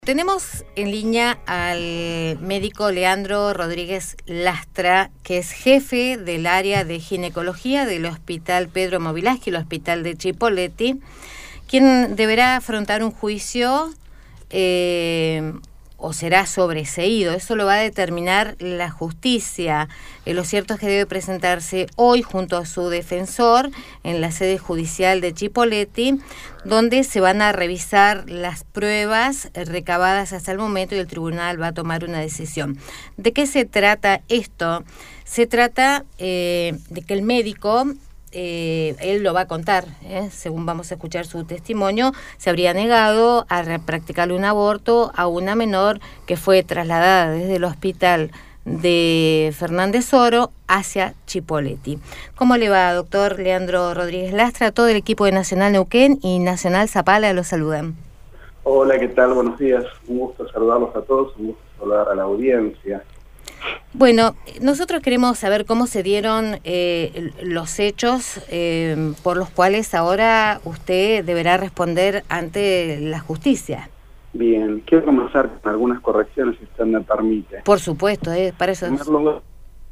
Tenemos en línea al médico Leandro Rodríguez Lastra, que es jefe del área de ginecología del Hospital Pedro Mobilaski, el Hospital de Chipoleti, quien deberá afrontar un juicio o será sobreseído. Eso lo va a determinar la justicia. Lo cierto es que debe presentarse hoy junto a su defensor en la sede judicial de Chipoleti, donde se van a revisar las pruebas recabadas hasta el momento y el tribunal va a tomar una decisión. ¿De qué se trata esto? Se trata de que el médico, él lo va a contar, según vamos a escuchar su testimonio, se habría negado a practicarle un aborto a una menor que fue trasladada desde el hospital de Fernández Oro hacia Chipoleti. ¿Cómo le va, doctor Leandro Rodríguez Lastra? Todo el equipo de Nacional Neuquén y Nacional Zapala lo saludan. Hola, ¿qué tal? Buenos días. Un gusto saludarlos a todos, un gusto saludar a la audiencia. Bueno, nosotros queremos saber cómo se dieron los hechos por los cuales ahora usted deberá responder ante la justicia. Bien, quiero comenzar con algunas correcciones, si usted me permite. Por supuesto, para eso. En primer lugar,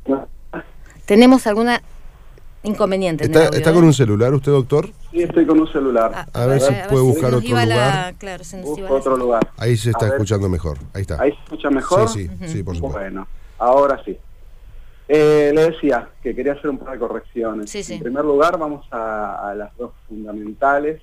¿tenemos alguna inconveniente en el audio? ¿Está con un celular usted, doctor? Sí, estoy con un celular. A ver si puede buscar otro lugar. Claro, se nos Busco iba otro lugar. Ahí se está escuchando mejor. Ahí está. ¿Ahí se escucha mejor? Sí, sí, por supuesto. Bueno, ahora sí. Le decía que quería hacer un par de correcciones. Sí. En primer lugar, vamos a las dos fundamentales.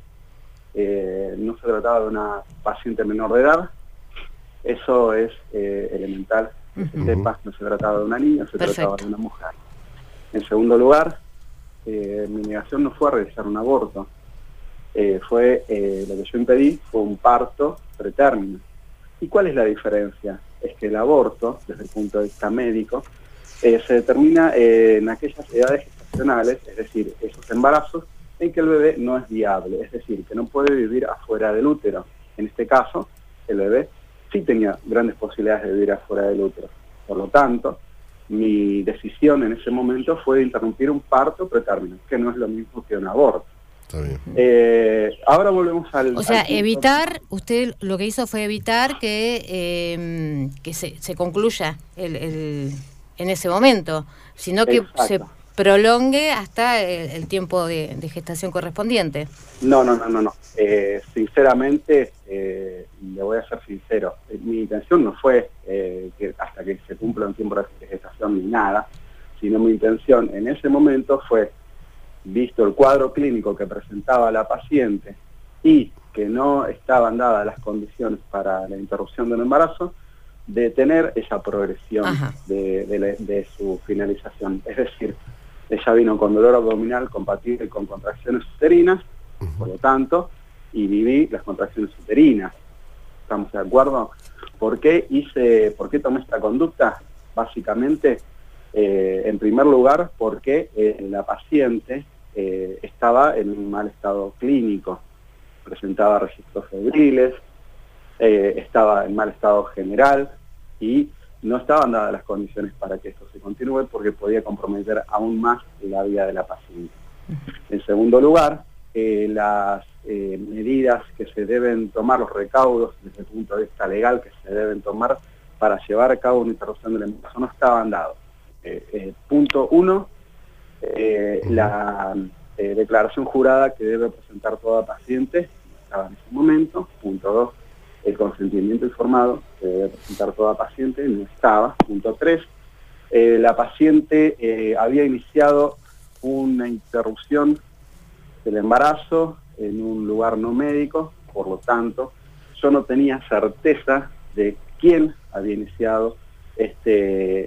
No se trataba de una paciente menor de edad. Eso es elemental. Que se sepa, no se trataba de una niña, se trataba de una mujer. En segundo lugar, mi negación no fue a realizar un aborto. Lo que yo impedí fue un parto pretérmino. ¿Y cuál es la diferencia? Es que el aborto, desde el punto de vista médico, se determina en aquellas edades gestacionales, es decir, esos embarazos en que el bebé no es viable, es decir, que no puede vivir afuera del útero. En este caso, el bebé sí tenía grandes posibilidades de vivir afuera del útero. Por lo tanto, mi decisión en ese momento fue de interrumpir un parto pretérmino, que no es lo mismo que un aborto. Está bien. Ahora volvemos al... O sea, evitar, usted lo que hizo fue evitar que se concluya en ese momento, sino que se prolongue hasta el tiempo de gestación correspondiente. No. Sinceramente, le voy a ser sincero, mi intención no fue que hasta que se cumpla un tiempo de gestación ni nada, sino mi intención en ese momento fue, visto el cuadro clínico que presentaba la paciente y que no estaban dadas las condiciones para la interrupción del embarazo, detener esa progresión de su finalización. Es decir, ella vino con dolor abdominal compatible con contracciones uterinas, por lo tanto, y viví las contracciones uterinas. ¿Estamos de acuerdo? ¿Por qué tomé esta conducta? Básicamente, en primer lugar, porque la paciente estaba en un mal estado clínico, presentaba registros febriles, estaba en mal estado general y no estaban dadas las condiciones para que esto se continúe porque podía comprometer aún más la vida de la paciente. En segundo lugar, las medidas que se deben tomar, los recaudos desde el punto de vista legal que se deben tomar para llevar a cabo una interrupción del embarazo no estaban dados. Punto 1, la declaración jurada que debe presentar toda paciente no estaba en ese momento. Punto 2, el consentimiento informado que debe presentar toda paciente no estaba. Punto 3, la paciente había iniciado una interrupción del embarazo en un lugar no médico, por lo tanto, yo no tenía certeza de quién había iniciado ese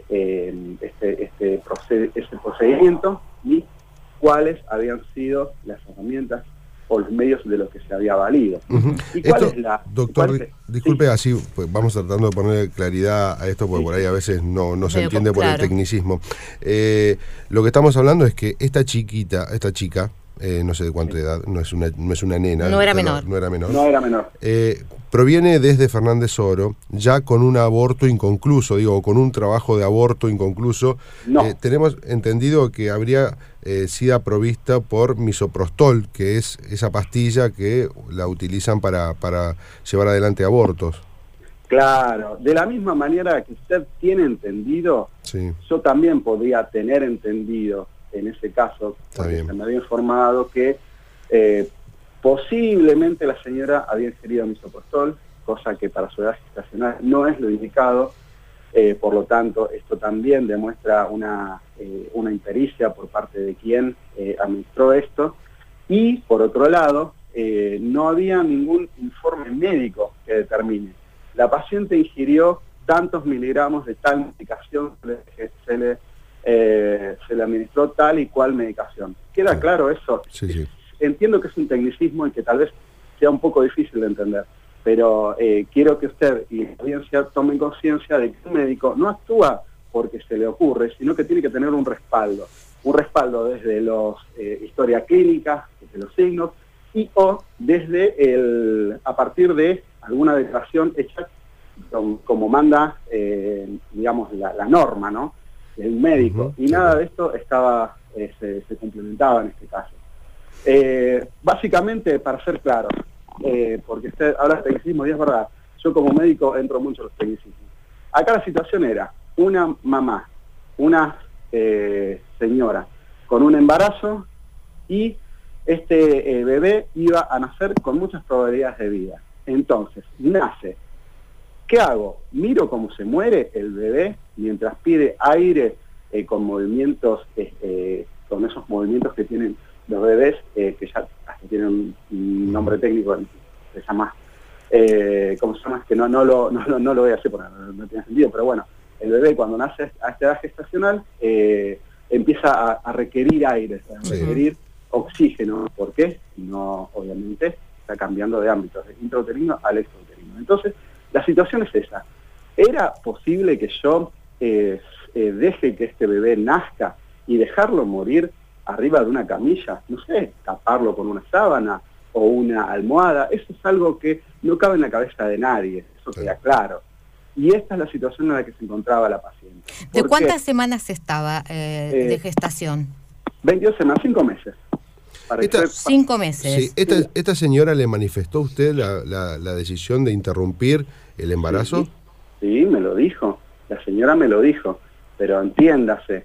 procedimiento ni cuáles habían sido las herramientas o los medios de los que se había valido. ¿Y cuál es la...? Doctor, disculpe, así pues, vamos tratando de poner claridad a esto, porque por ahí a veces no se entiende por el tecnicismo. Lo que estamos hablando es que esta chica, no sé de cuánta edad, no es una nena. No era menor. No era menor. Proviene desde Fernández Oro, ya con un aborto inconcluso, con un trabajo de aborto inconcluso. No. Tenemos entendido que habría sido provista por misoprostol, que es esa pastilla que la utilizan para llevar adelante abortos. Claro, de la misma manera que usted tiene entendido, sí, yo también podría tener entendido, en ese caso, porque se me había informado que posiblemente la señora había ingerido misoprostol, cosa que para su edad gestacional no es lo indicado, por lo tanto, esto también demuestra una impericia por parte de quien administró esto, y por otro lado, no había ningún informe médico que determine. La paciente ingirió tantos miligramos de tal medicación, se le administró tal y cual medicación. ¿Queda claro eso? Sí, sí. Entiendo que es un tecnicismo y que tal vez sea un poco difícil de entender, pero quiero que usted y la audiencia tomen conciencia de que un médico no actúa porque se le ocurre, sino que tiene que tener un respaldo desde los historia clínica, desde los signos, y o desde a partir de alguna declaración hecha como manda, digamos, la norma, ¿no?, del médico. Y nada de esto se complementaba en este caso. Básicamente, para ser claro, porque usted habla de tecnicismo y es verdad, yo como médico entro mucho en los tecnicismos. Acá la situación era una mamá, una señora con un embarazo, y este bebé iba a nacer con muchas probabilidades de vida. Entonces, nace. ¿Qué hago? Miro cómo se muere el bebé mientras pide aire con movimientos, con esos movimientos que tienen los bebés, que ya hasta tienen un nombre técnico, se llama, ¿cómo se llama? Que no lo voy a hacer porque no tiene sentido, pero bueno, el bebé cuando nace a esta edad gestacional empieza a requerir aire, a requerir oxígeno. ¿Por qué? No, obviamente, está cambiando de ámbito, del intrauterino al extrauterino. Entonces, la situación es esa. ¿Era posible que yo deje que este bebé nazca y dejarlo morir arriba de una camilla? No sé, taparlo con una sábana o una almohada. Eso es algo que no cabe en la cabeza de nadie, eso queda claro. Y esta es la situación en la que se encontraba la paciente. ¿De cuántas semanas estaba de gestación? 22 semanas, 5 meses. 5 meses. Sí. ¿Esta señora le manifestó a usted la decisión de interrumpir el embarazo? Sí, me lo dijo. La señora me lo dijo. Pero entiéndase,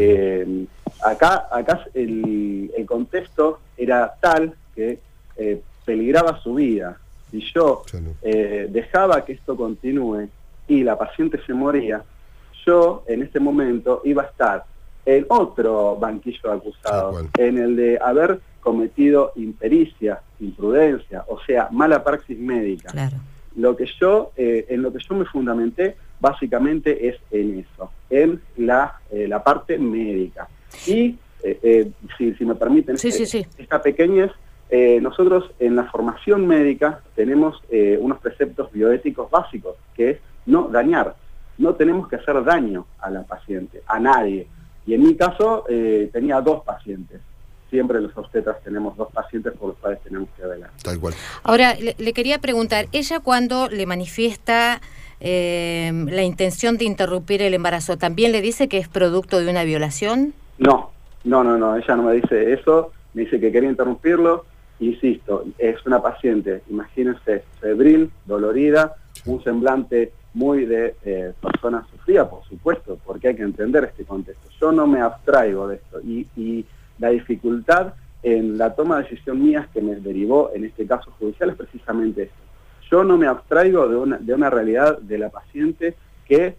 acá el contexto era tal que peligraba su vida. Si yo dejaba que esto continúe y la paciente se moría, yo en este momento iba a estar en otro banquillo de acusados, en el de haber cometido impericia, imprudencia, o sea, mala praxis médica. Claro. En lo que yo me fundamenté básicamente es en eso, en la parte médica. Y si me permiten, esta pequeñez, nosotros en la formación médica tenemos unos preceptos bioéticos básicos, que es no dañar. No tenemos que hacer daño a la paciente, a nadie. Y en mi caso tenía 2 pacientes. Siempre los obstetras tenemos 2 pacientes por los cuales tenemos que velar. Tal cual. Ahora, le quería preguntar, ¿ella cuando le manifiesta la intención de interrumpir el embarazo, también le dice que es producto de una violación? No, ella no me dice eso, me dice que quería interrumpirlo. Insisto, es una paciente, imagínense, febril, dolorida, un semblante muy de persona sufrida, por supuesto, porque hay que entender este contexto. Yo no me abstraigo de esto, y la dificultad en la toma de decisión mía que me derivó en este caso judicial es precisamente esto. Yo no me abstraigo de una realidad de la paciente que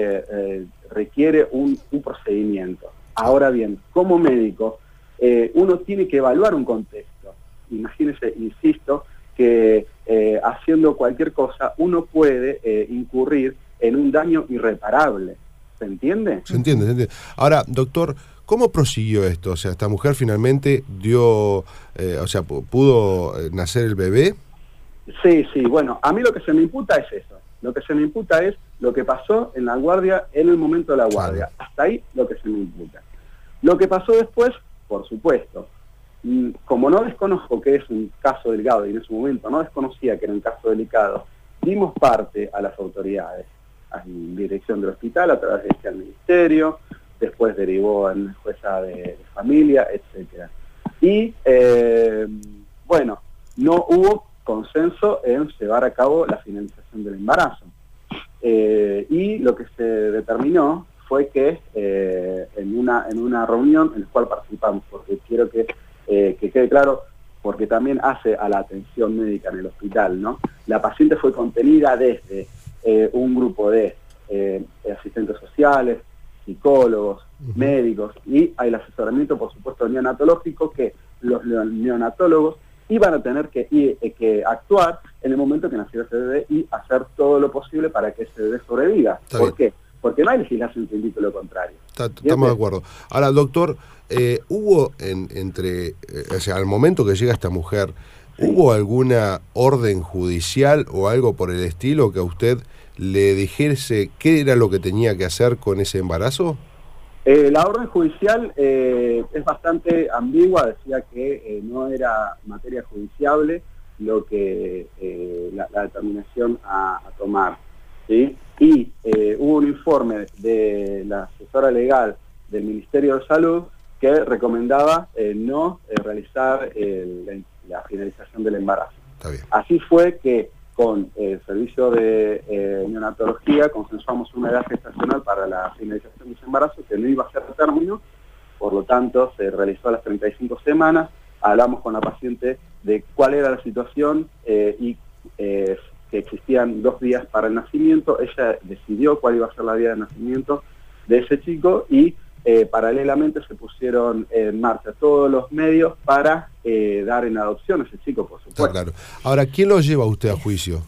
requiere un procedimiento. Ahora bien, como médico, uno tiene que evaluar un contexto. Imagínense, insisto, que haciendo cualquier cosa uno puede incurrir en un daño irreparable. ¿Se entiende? Se entiende. Ahora, doctor, ¿cómo prosiguió esto? O sea, esta mujer finalmente pudo nacer el bebé. Sí, bueno, a mí lo que se me imputa es eso. Lo que se me imputa es lo que pasó en la guardia, en el momento de la guardia. Hasta ahí lo que se me imputa. Lo que pasó después, por supuesto, como no desconozco que es un caso delicado, y en ese momento no desconocía que era un caso delicado, dimos parte a las autoridades, a la dirección del hospital, a través de este al ministerio, después derivó en jueza de familia, etcétera. Y, no hubo consenso en llevar a cabo la finalización del embarazo. y lo que se determinó fue que en una reunión en la cual participamos, porque quiero que quede claro, porque también hace a la atención médica en el hospital, ¿no? La paciente fue contenida desde un grupo de asistentes sociales, psicólogos, médicos, y hay el asesoramiento, por supuesto, neonatológico, que los neonatólogos iban a tener que actuar en el momento que nació ese bebé y hacer todo lo posible para que ese bebé sobreviva. ¿Por qué? Porque no hay legislación que indique lo contrario. Estamos de acuerdo. Ahora, doctor, ¿hubo o sea, al momento que llega esta mujer, ¿hubo alguna orden judicial o algo por el estilo que a usted le dijese qué era lo que tenía que hacer con ese embarazo? La orden judicial es bastante ambigua, decía que no era materia judiciable lo que la determinación a tomar, ¿sí? Y hubo un informe de la asesora legal del Ministerio de Salud que recomendaba no realizar la finalización del embarazo. Está bien. Así fue que con el servicio de neonatología consensuamos una edad gestacional para la finalización de ese embarazo que no iba a ser de término, por lo tanto se realizó a las 35 semanas, hablamos con la paciente de cuál era la situación y que existían 2 días para el nacimiento. Ella decidió cuál iba a ser la día de nacimiento de ese chico y paralelamente se pusieron en marcha todos los medios para dar en adopción a ese chico, por supuesto. Está claro. Ahora, ¿quién lo lleva a usted a juicio?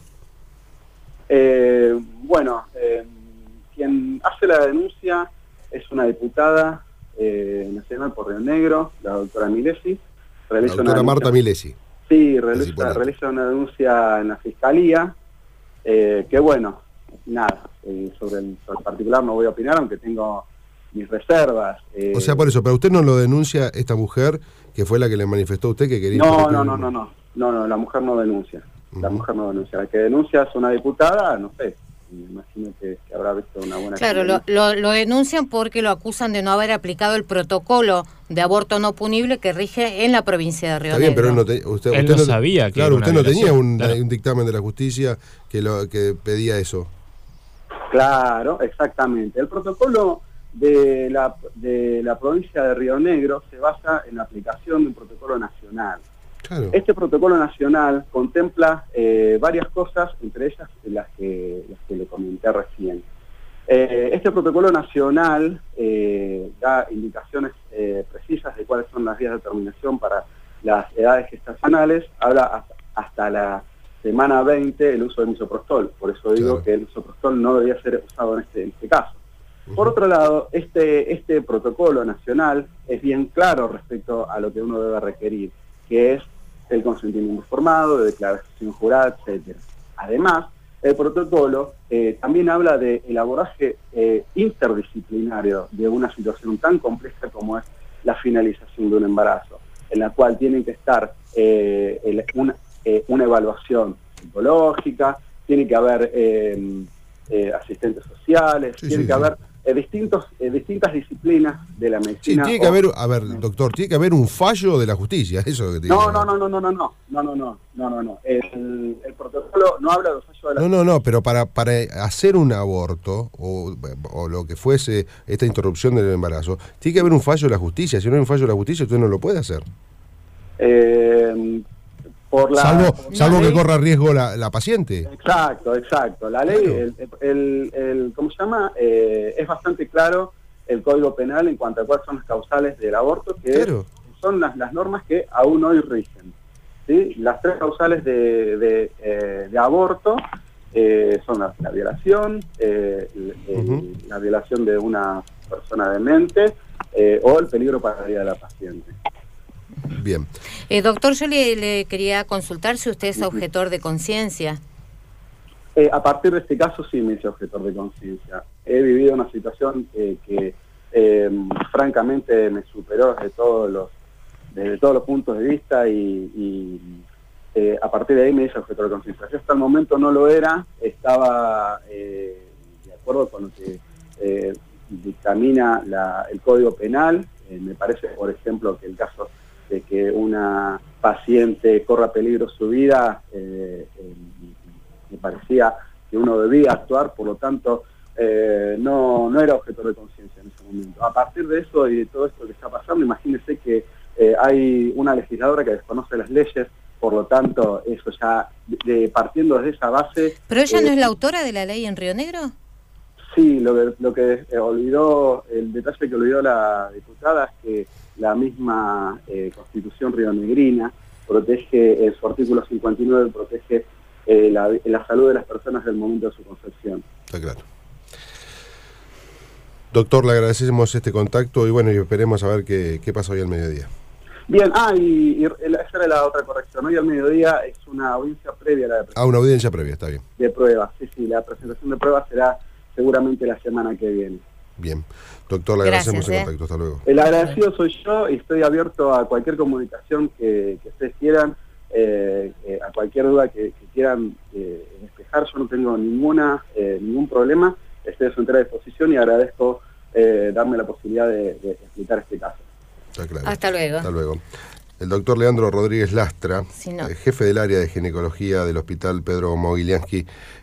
Bueno, quien hace la denuncia es una diputada nacional por Río Negro, la doctora Milesi. La doctora Marta Milesi. Sí, realiza una denuncia en la Fiscalía, que bueno, nada, sobre el particular no voy a opinar, aunque tengo mis reservas. O sea, por eso, pero usted no lo denuncia esta mujer, que fue la que le manifestó a usted que quería... No, la mujer no denuncia. La mujer no denuncia. La que denuncia es una diputada, no sé, me imagino que habrá visto una buena... Claro, lo denuncian porque lo acusan de no haber aplicado el protocolo de aborto no punible que rige en la provincia de Río Negro. Está bien, pero usted no sabía que... Claro, usted no tenía un dictamen de la justicia que pedía eso. Claro, exactamente. El protocolo de la provincia de Río Negro se basa en la aplicación de un protocolo nacional. Claro. Este protocolo nacional contempla varias cosas, entre ellas las que le comenté recién. Este protocolo nacional da indicaciones precisas de cuáles son las vías de determinación para las edades gestacionales, habla hasta la semana 20 el uso del misoprostol, por eso digo que el misoprostol no debería ser usado en este caso. Por otro lado, este protocolo nacional es bien claro respecto a lo que uno debe requerir, que es el consentimiento informado, de declaración jurada, etc. Además, el protocolo también habla de el abordaje interdisciplinario de una situación tan compleja como es la finalización de un embarazo, en la cual tienen que estar una evaluación psicológica, tiene que haber asistentes sociales, tiene que haber distintas disciplinas de la medicina. Sí, tiene que haber, doctor, tiene que haber un fallo de la justicia, eso es lo que tiene. No. El protocolo no habla de un fallo de la justicia. No, pero para hacer un aborto o lo que fuese esta interrupción del embarazo, tiene que haber un fallo de la justicia. Si no hay un fallo de la justicia, usted no lo puede hacer. Salvo que corra riesgo la paciente. Exacto. La ley, ¿cómo se llama? Es bastante claro el Código Penal en cuanto a cuáles son las causales del aborto, que son las normas que aún hoy rigen. ¿Sí? Las 3 causales de aborto son la violación, la violación de una persona demente o el peligro para la vida de la paciente. Bien. Doctor, yo le quería consultar si usted es objetor de conciencia. A partir de este caso sí me hice objetor de conciencia. He vivido una situación que francamente me superó desde todos los puntos de vista y a partir de ahí me hice objetor de conciencia. Yo hasta el momento no lo era, estaba de acuerdo con lo que dictamina el Código Penal. Me parece, por ejemplo, que el caso de que una paciente corra peligro su vida me parecía que uno debía actuar, por lo tanto no era objeto de conciencia en ese momento. A partir de eso y de todo esto que está pasando, imagínense que hay una legisladora que desconoce las leyes, por lo tanto, eso ya, partiendo desde esa base... ¿Pero ella no es la autora de la ley en Río Negro? Sí, lo que olvidó, el detalle que olvidó la diputada es que la misma Constitución rionegrina protege, en su artículo 59, protege la salud de las personas del momento de su concepción. Está claro. Doctor, le agradecemos este contacto y bueno, y esperemos a ver qué pasa hoy al mediodía. Bien, y esa era la otra corrección. Hoy al mediodía es una audiencia previa a la de una audiencia previa, está bien. De pruebas, sí, la presentación de pruebas será seguramente la semana que viene. Bien. Doctor, le agradecemos el contacto. Hasta luego. El agradecido soy yo y estoy abierto a cualquier comunicación que ustedes quieran, a cualquier duda que quieran despejar. Yo no tengo ningún problema. Estoy a su entera disposición y agradezco darme la posibilidad de explicar este caso. Está claro. Hasta luego. Hasta luego. El doctor Leandro Rodríguez Lastra, sí, no. Jefe del área de ginecología del Hospital Pedro Mogileansky,